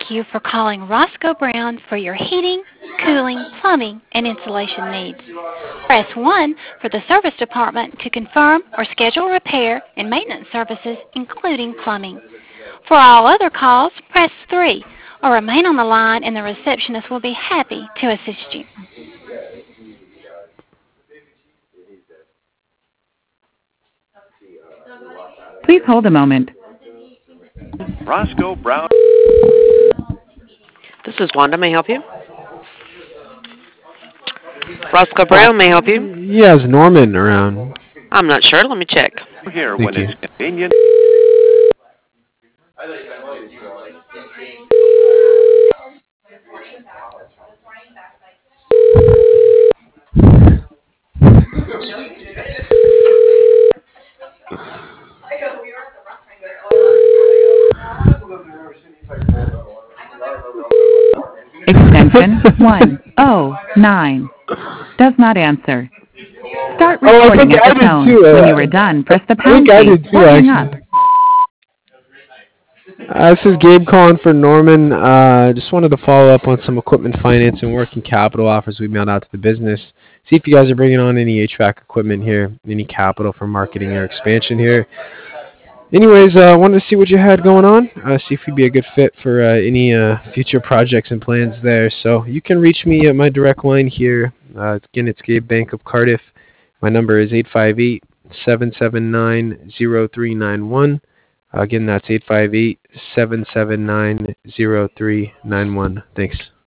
thank you for calling Roscoe Brown for your heating, cooling, plumbing, and insulation needs. Press 1 for the service department to confirm or schedule repair and maintenance services, including plumbing. For all other calls, press 3 or remain on the line and the receptionist will be happy to assist you. Please hold a moment. Roscoe Brown. This is Wanda. May I help you? Roscoe Brown, may I help you? Yeah, is Norman around? I'm not sure. Let me check. Here Thank when you. it's convenient. Extension 109 does not answer. Start Oh, I recording think at I the did tone. too. When you are done, press the I pound think I key did too, or hang up. actually. This is Gabe calling for Norman. Just wanted to follow up on some equipment finance and working capital offers we mailed out to the business. See if you guys are bringing on any HVAC equipment here, any capital for marketing or expansion here. Anyways, wanted to see what you had going on, see if you'd be a good fit for any future projects and plans there. So you can reach me at my direct line here. Again, it's Gabe Bank of Cardiff. My number is 858-779-0391. Again, that's 858-779-0391. Thanks.